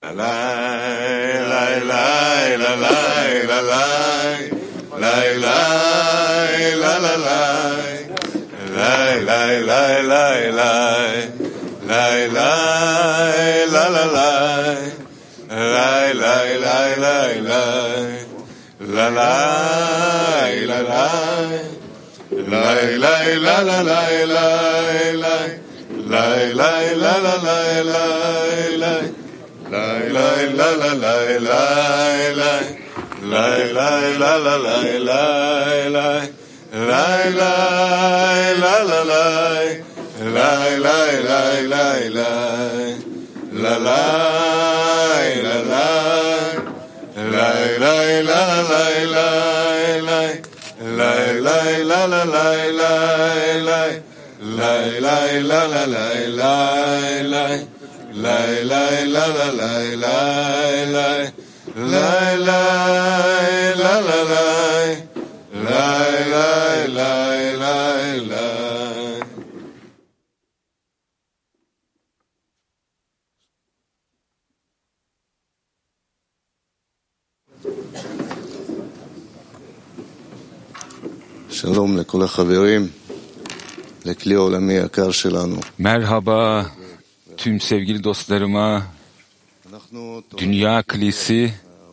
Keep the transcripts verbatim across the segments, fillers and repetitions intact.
Merhaba tüm sevgili dostlarıma, Dünya Kilisi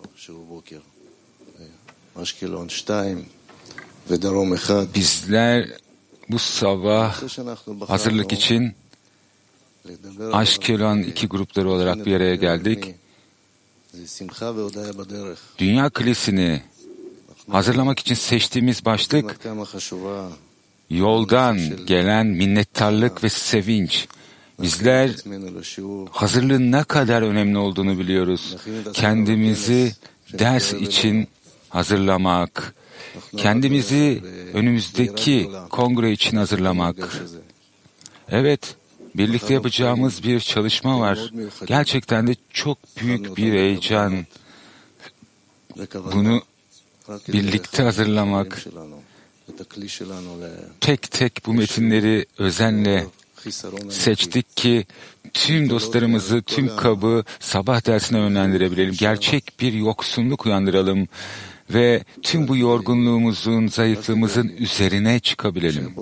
bizler bu sabah hazırlık için Aşkelon iki grupları olarak bir araya geldik. Dünya Kilisi'ni hazırlamak için seçtiğimiz başlık yoldan gelen minnettarlık ve sevinç. Bizler hazırlığın ne kadar önemli olduğunu biliyoruz. Kendimizi ders için hazırlamak, kendimizi önümüzdeki kongre için hazırlamak. Evet, birlikte yapacağımız bir çalışma var. Gerçekten de çok büyük bir heyecan. Bunu birlikte hazırlamak, tek tek bu metinleri özenle seçtik ki tüm dostlarımızı, tüm kabı sabah dersine yönlendirebilelim. Gerçek bir yoksunluk uyandıralım ve tüm bu yorgunluğumuzun, zayıflığımızın üzerine çıkabilelim.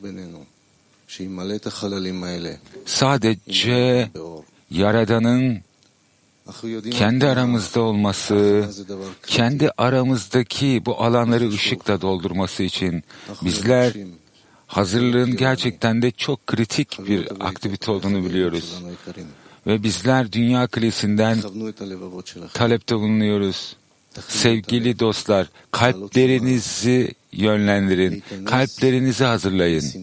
Sadece Yaradan'ın kendi aramızda olması, kendi aramızdaki bu alanları ışıkla doldurması için bizler hazırlığın gerçekten de çok kritik bir aktivite olduğunu biliyoruz. Ve bizler Dünya Kilisi'nden talepte bulunuyoruz. Sevgili dostlar, kalplerinizi yönlendirin, kalplerinizi hazırlayın.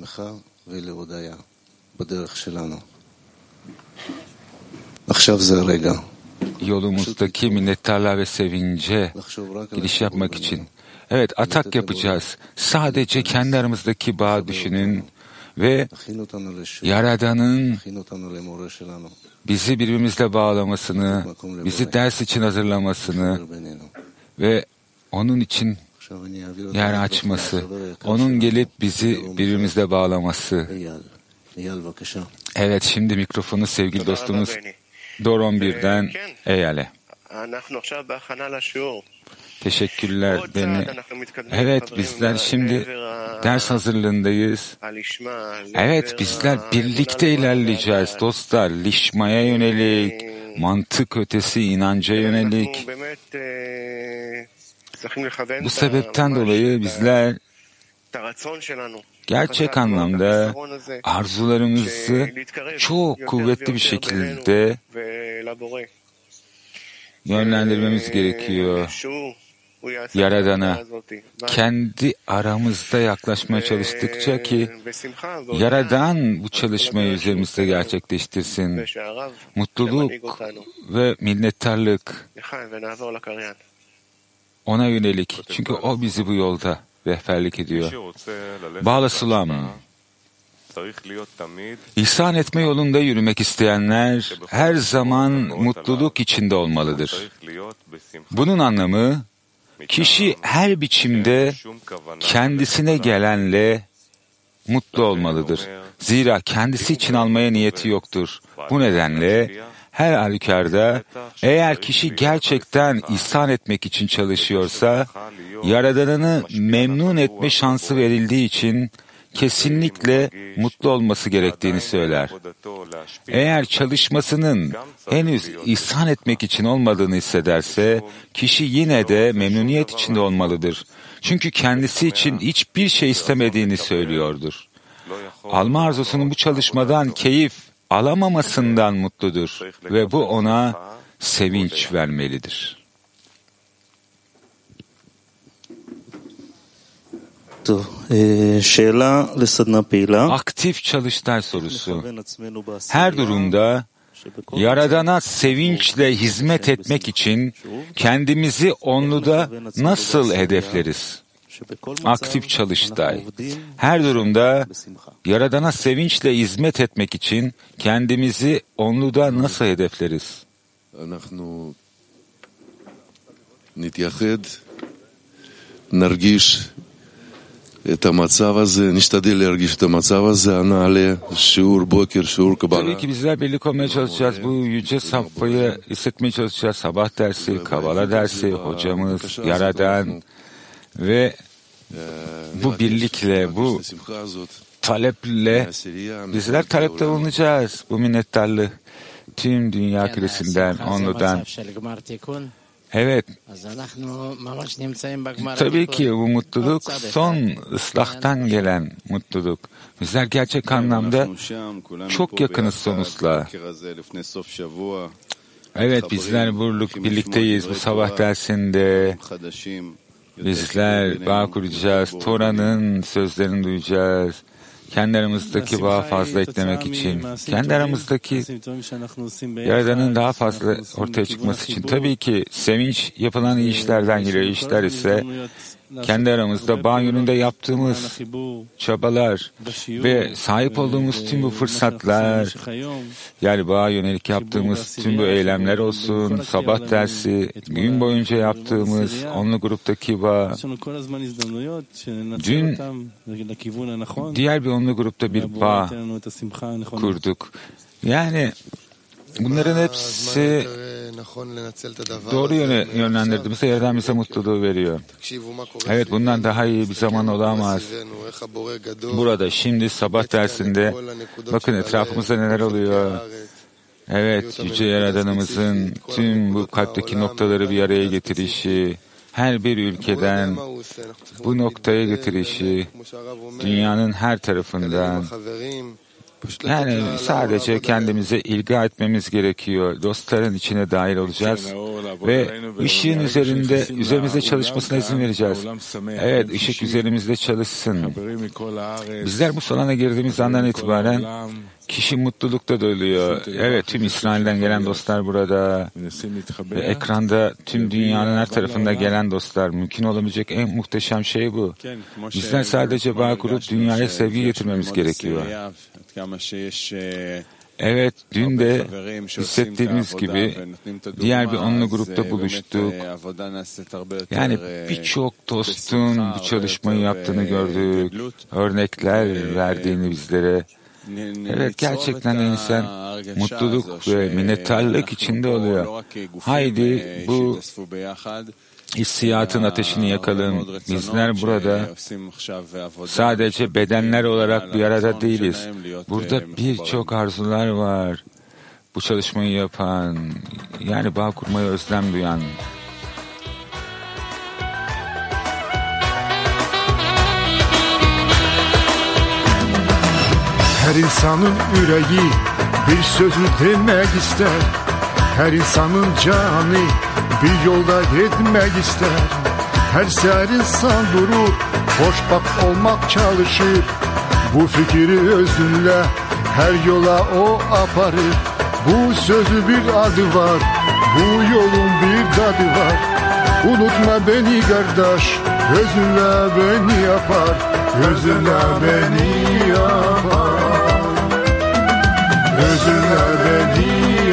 Yolumuzdaki minnettarlığa ve sevince giriş yapmak için. Evet, atak yapacağız. Sadece kendi aramızdaki bağı düşünün ve Yaradan'ın bizi birbirimizle bağlamasını, bizi ders için hazırlamasını ve onun için yer açması, onun gelip bizi birbirimizle bağlaması. Evet, şimdi mikrofonu sevgili dostumuz Doron birden Eyal'e. Teşekkürler beni. Evet, bizler şimdi ders hazırlığındayız. Evet, bizler birlikte ilerleyeceğiz dostlar. Lişmaya yönelik, mantık ötesi inanca yönelik. Bu sebepten dolayı bizler gerçek anlamda arzularımızı çok kuvvetli bir şekilde yönlendirmemiz gerekiyor. Yaradan'a kendi aramızda yaklaşmaya çalıştıkça ki Yaradan bu çalışmayı üzerimizde gerçekleştirsin. Mutluluk ve minnettarlık ona yönelik. Çünkü o bizi bu yolda rehberlik ediyor. Bağla Sulam. İhsan etme yolunda yürümek isteyenler her zaman mutluluk içinde olmalıdır. Bunun anlamı, kişi her biçimde kendisine gelenle mutlu olmalıdır. Zira kendisi için almaya niyeti yoktur. Bu nedenle Her halükarda eğer kişi gerçekten ihsan etmek için çalışıyorsa, Yaradanını memnun etme şansı verildiği için kesinlikle mutlu olması gerektiğini söyler. Eğer çalışmasının henüz ihsan etmek için olmadığını hissederse, kişi yine de memnuniyet içinde olmalıdır. Çünkü kendisi için hiçbir şey istemediğini söylüyordur. Alma arzusunun bu çalışmadan keyif alamamasından mutludur ve bu ona sevinç vermelidir. Aktif çalıştay sorusu. Her durumda Yaradan'a sevinçle hizmet etmek için kendimizi onluda nasıl hedefleriz? Aktif çalıştay. Her durumda Yaradan'a sevinçle hizmet etmek için kendimizi onluda nasıl hedefleriz? נרגיש את המצב הזה, נשתדל להרגיש את המצב הזה, נעלה שיעור בוקר, שיעור קבלה. Tabii ki bizler birlik olmaya çalışacağız. Bu yüce safhayı hissetmeye çalışacağız. Sabah dersi, kabala dersi, hocamız, Yaradan ve bu birlikle, bu taleple bizler talepte bulunacağız. Bu minnettarlık tüm dünya küresinden, onludan. Evet. Tabii ki bu mutluluk son ıslahtan gelen mutluluk. Bizler gerçek anlamda çok yakınız son ıslığa. Evet, bizler burluk birlikteyiz bu sabah dersinde. Bizler bağ kuracağız, Tora'nın sözlerini duyacağız. Kendi aramızdaki bağı fazla eklemek için, kendi aramızdaki Yaradan'ın daha fazla ortaya çıkması için. Tabii ki sevinç yapılan iyi işlerden geliyor. İşler ise kendi aramızda bağ yönünde yaptığımız çabalar ve sahip olduğumuz tüm bu fırsatlar, yani bağa yönelik yaptığımız tüm bu eylemler olsun, sabah dersi, gün boyunca yaptığımız onlu gruptaki bağ, dün diğer bir onlu grupta bir bağ kurduk. Yani bunların hepsi doğru yöne yönlendirdiğimizde Yaradan bize mutluluğu veriyor. Evet, bundan daha iyi bir zaman olamaz. Burada şimdi sabah dersinde bakın etrafımızda neler oluyor. Evet, Yüce Yaradanımızın tüm bu kalpteki noktaları bir araya getirişi, her bir ülkeden bu noktaya getirişi, dünyanın her tarafından. Yani sadece kendimize ilga etmemiz gerekiyor. Dostların içine dahil olacağız ve ışığın üzerinde, üzerimizde çalışmasına izin vereceğiz. Evet, ışık üzerimizde çalışsın. Bizler bu salona girdiğimiz andan itibaren kişi mutlulukta doluyor. Evet, tüm İsrail'den gelen dostlar burada ve ekranda tüm dünyanın her tarafında gelen dostlar. Mümkün olabilecek en muhteşem şey bu. Bizler sadece bağ kurup dünyaya sevgi getirmemiz gerekiyor. Evet, dün de hissettiğimiz gibi diğer bir onlu grupta buluştuk. Yani birçok dostun bu çalışmayı yaptığını gördük. Örnekler verdiğini bizlere. Evet, gerçekten insan mutluluk ve minnettarlık içinde oluyor. Haydi bu hissiyatın ateşini yakalım. Bizler burada sadece bedenler olarak bir arada değiliz. Burada birçok arzular var. Bu çalışmayı yapan, yani bağ kurmayı özlem duyan. Her insanın yüreği bir sözü demek ister. Her insanın canı bir yolda gitmek ister. Her ser insan durur, hoşbak olmak çalışır. Bu fikri özünle her yola o aparır. Bu sözü bir adı var, bu yolun bir tadı var. Unutma beni kardeş, özünle beni yapar. Özünle beni yapar. Özünle beni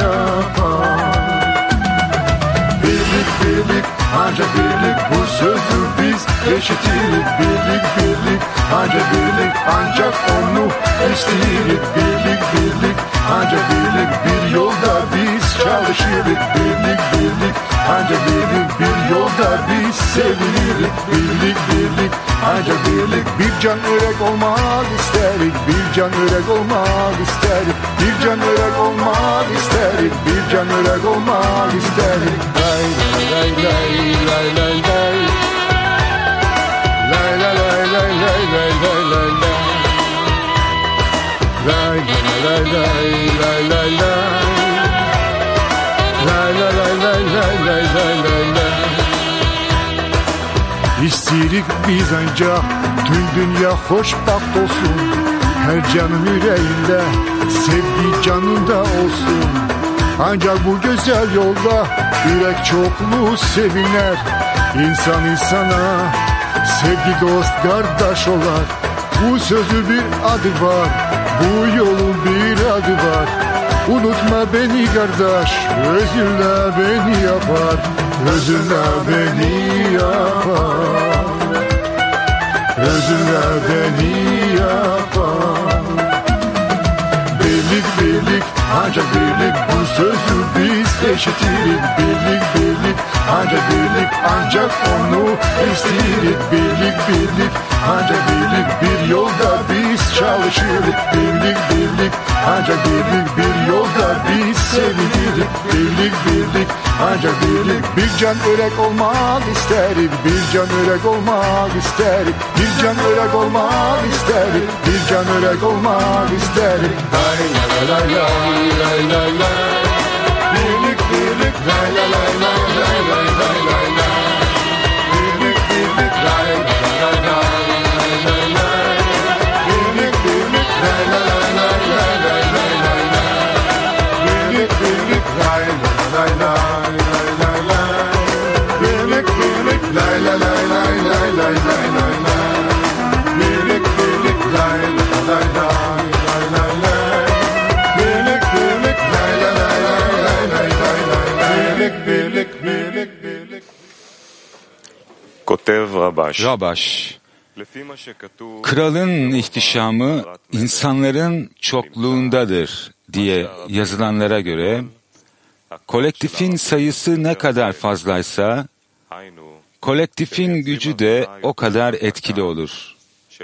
yapar. Birlik birlik ancak birlik, bu sözü biz eşitirik. Birlik birlik ancak birlik, ancak onu isteyirik. Birlik birlik ancak birlik, bir yolda biz çalışırız. Birlik birlik ancak birlik, bir yolda biz sevinirik. Birlik birlik ancak birlik, bir can örek olmak isterik. Bir can örek olmak isterik. Bir can örek olmak isterik. Bir can örek olmak isterik. Lay lay lay lay lay lay. Lay lay lay lay lay lay lay lay lay. Lay lay lay lay lay lay. Lay lay lay lay lay lay lay lay lay. İstirik biz ancak tüm dünya hoşbaht olsun. Her canın yüreğinde sevgi canında olsun. Ancak bu güzel yolda yürek çokluğu seviner. İnsan insana sevgi dost kardeş olar. Bu sözü bir adı var, bu yolun bir adı var. Unutma beni kardeş, özünle beni yapar. Özünle beni yapar. Özünle beni yapar. Birlik birlik ancak birlik, bu sözü biz eşitirik. Birlik birlik ancak birlik, ancak onu isteyirik. Birlik birlik ancak birlik, bir yolda biz çalışırız. Birlik birlik ancak birlik, bir yolda biz sevinirik. Birlik birlik ancak birlik, bir can örek olmak isterik. Bir can örek olmak isterik. Bir can örek olmak isterik. Bir can örek olmak isterik. Lay lay lay lay lay lay lay. Birlik birlik lay lay lay lay lay lay lay lay lay. Birlik birlik lay lay lay lay lay lay. Birlik birlik lay lay lay lay lay lay lay lay. Birlik birlik lay lay lay lay lay lay. Birlik birlik lay lay lay lay lay lay lay lay lay. Birlik birlik lay lay lay lay lay lay. Birlik birlik lay lay lay lay lay lay lay. Birlik birlik birlik birlik. Rabaş, kralın ihtişamı insanların çokluğundadır diye yazılanlara göre, kolektifin sayısı ne kadar fazlaysa, kolektifin gücü de o kadar etkili olur.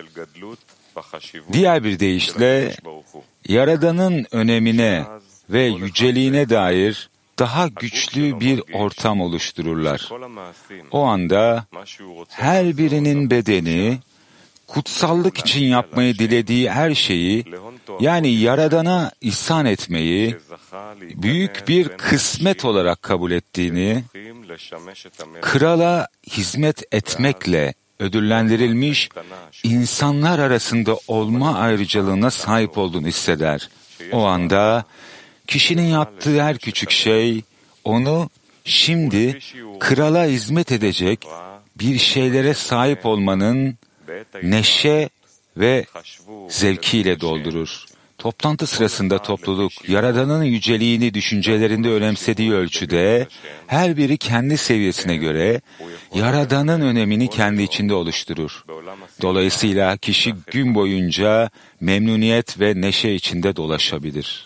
Diğer bir deyişle, Yaradan'ın önemine ve yüceliğine dair daha güçlü bir ortam oluştururlar. O anda her birinin bedeni, kutsallık için yapmayı dilediği her şeyi, yani Yaradan'a ihsan etmeyi, büyük bir kısmet olarak kabul ettiğini, krala hizmet etmekle ödüllendirilmiş insanlar arasında olma ayrıcalığına sahip olduğunu hisseder. O anda kişinin yaptığı her küçük şey onu şimdi krala hizmet edecek bir şeylere sahip olmanın neşe ve zevkiyle doldurur. Toplantı sırasında topluluk, Yaradan'ın yüceliğini düşüncelerinde önemsediği ölçüde, her biri kendi seviyesine göre Yaradan'ın önemini kendi içinde oluşturur. Dolayısıyla kişi gün boyunca memnuniyet ve neşe içinde dolaşabilir.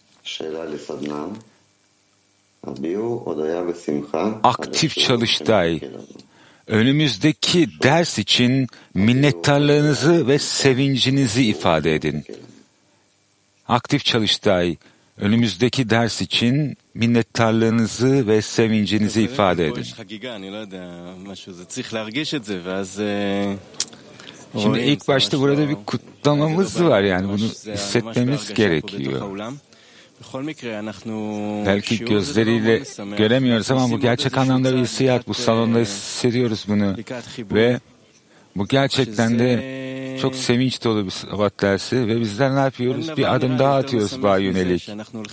Aktif çalıştay. Önümüzdeki ders için minnettarlığınızı ve sevincinizi ifade edin. Aktif çalıştay. Önümüzdeki ders için minnettarlığınızı ve sevincinizi ifade edin. Şimdi ilk başta burada bir kutlamamız var, yani bunu hissetmemiz gerekiyor. Belki gözleriyle göremiyoruz ama bu gerçek anlamda bir hissiyat. Bu salonda hissediyoruz bunu ve bu gerçekten de çok sevinç dolu bir sabah dersi ve bizler ne yapıyoruz? Bir adım daha atıyoruz bağa yönelik.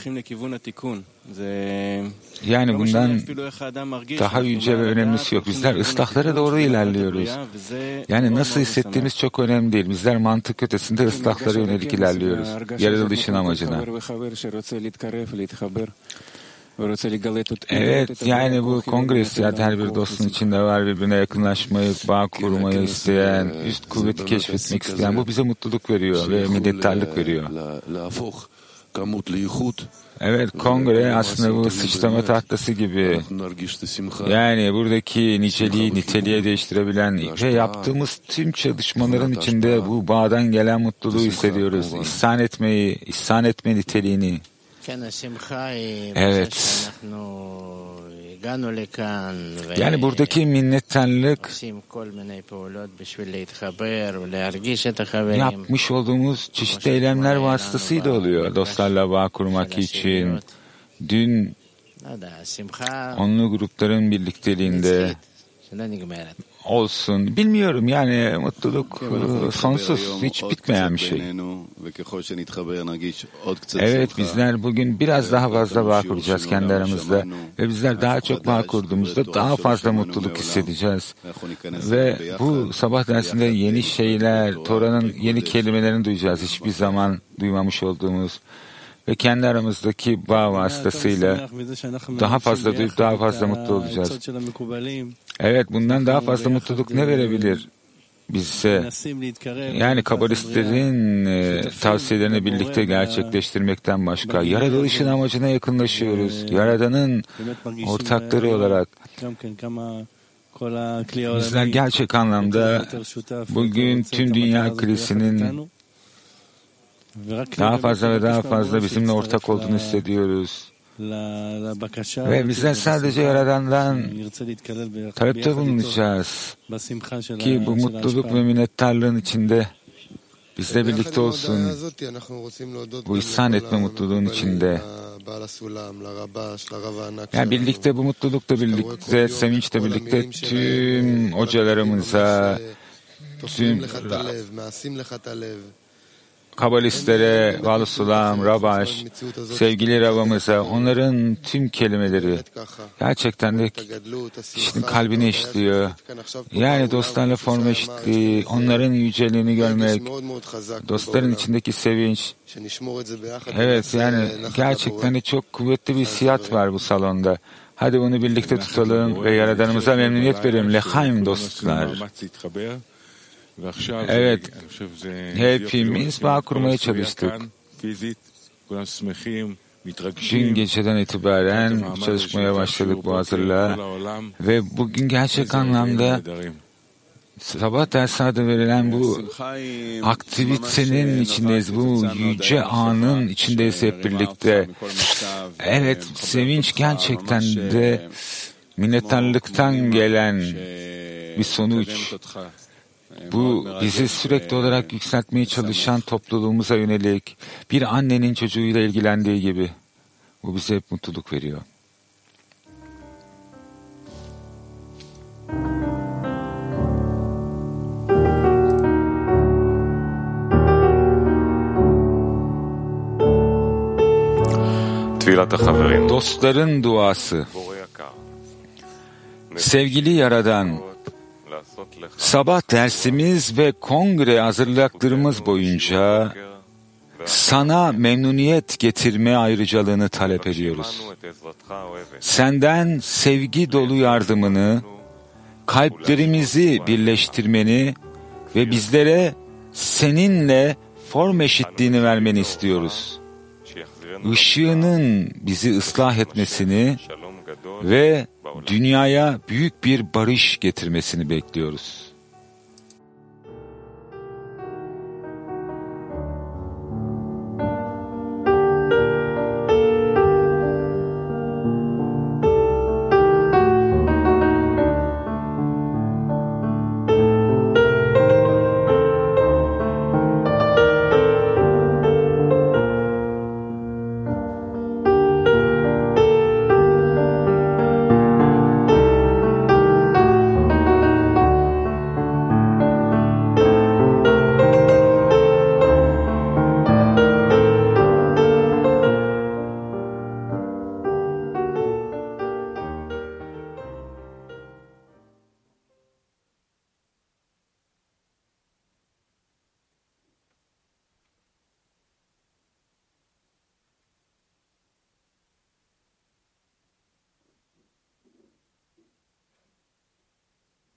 Yani bundan daha yüce ve önemlisi yok. Bizler ıslahlara doğru ilerliyoruz. Yani nasıl hissettiğimiz çok önemli değil. Bizler mantık ötesinde ıslahlara yönelik ilerliyoruz. Yaratılışın amacına. Evet, yani bu kongre hissiyatı her bir dostun içinde var, birbirine yakınlaşmayı, bağ kurmayı isteyen, üst kuvveti keşfetmek isteyen, bu bize mutluluk veriyor ve minnettarlık veriyor. Evet, kongre aslında bu sıçrama tahtası gibi. Yani buradaki niceliği niteliğe değiştirebilen ve yaptığımız tüm çalışmaların içinde bu bağdan gelen mutluluğu hissediyoruz. İhsan etmeyi, ihsan etme niteliğini. Evet. Yani buradaki minnettarlık yapmış olduğumuz çeşitli eylemler vasıtasıyla oluyor. Dostlarla bağ kurmak için. Dün onlu grupların birlikteliğinde olsun. Bilmiyorum, yani mutluluk sonsuz, hiç bitmeyen bir şey. Evet, bizler bugün biraz daha fazla bağ kuracağız kendi aramızda ve bizler daha çok bağ kurduğumuzda daha fazla mutluluk hissedeceğiz. Ve bu sabah dersinde yeni şeyler, Tora'nın yeni kelimelerini duyacağız, hiçbir zaman duymamış olduğumuz. Ve kendi aramızdaki bağ vasıtasıyla daha fazla duyup daha fazla mutlu olacağız. Evet, bundan daha fazla mutluluk ne verebilir bize? Yani kabalistlerin e, tavsiyelerini birlikte gerçekleştirmekten başka. Yaratılışın amacına yakınlaşıyoruz. Yaradan'ın ortakları olarak. Bizler gerçek anlamda bugün tüm dünya kilisinin daha fazla ve daha fazla bizimle ortak olduğunu hissediyoruz. Ve bizler sadece Yaradan'dan talepte bulunacağız ki bu mutluluk ve minnettarlığın içinde bizle birlikte olsun. Bu ihsan etme mutluluğun içinde. Yani birlikte, bu mutlulukla birlikte, sevinçle birlikte tüm hocalarımıza, tüm kabalistlere, Valusulam, Rabaş, sevgili Rabamıza, onların tüm kelimeleri gerçekten de kişinin kalbine işliyor. Yani dostlarla form eşitliği, onların yüceliğini görmek, dostların içindeki sevinç. Evet, yani gerçekten de çok kuvvetli bir hissiyat var bu salonda. Hadi bunu birlikte tutalım ve Yaradanımıza memnuniyet verelim. Lehaim dostlar. Evet, hepimiz bağ kurmaya çalıştık. Dün geceden itibaren çalışmaya başladık bu hazırlığa ve bugün gerçek anlamda sabah dersi adı verilen bu aktivitenin içindeyiz, bu yüce anın içindeyiz hep birlikte. Evet, sevinç gerçekten de minnettarlıktan gelen bir sonuç. Bu bizi sürekli olarak yükseltmeye çalışan topluluğumuza yönelik bir annenin çocuğuyla ilgilendiği gibi. Bu bize hep mutluluk veriyor. Dostların duası. Sevgili Yaradan, sabah dersimiz ve kongre hazırlıklarımız boyunca sana memnuniyet getirme ayrıcalığını talep ediyoruz. Senden sevgi dolu yardımını, kalplerimizi birleştirmeni ve bizlere seninle form eşitliğini vermeni istiyoruz. Işığının bizi ıslah etmesini ve dünyaya büyük bir barış getirmesini bekliyoruz.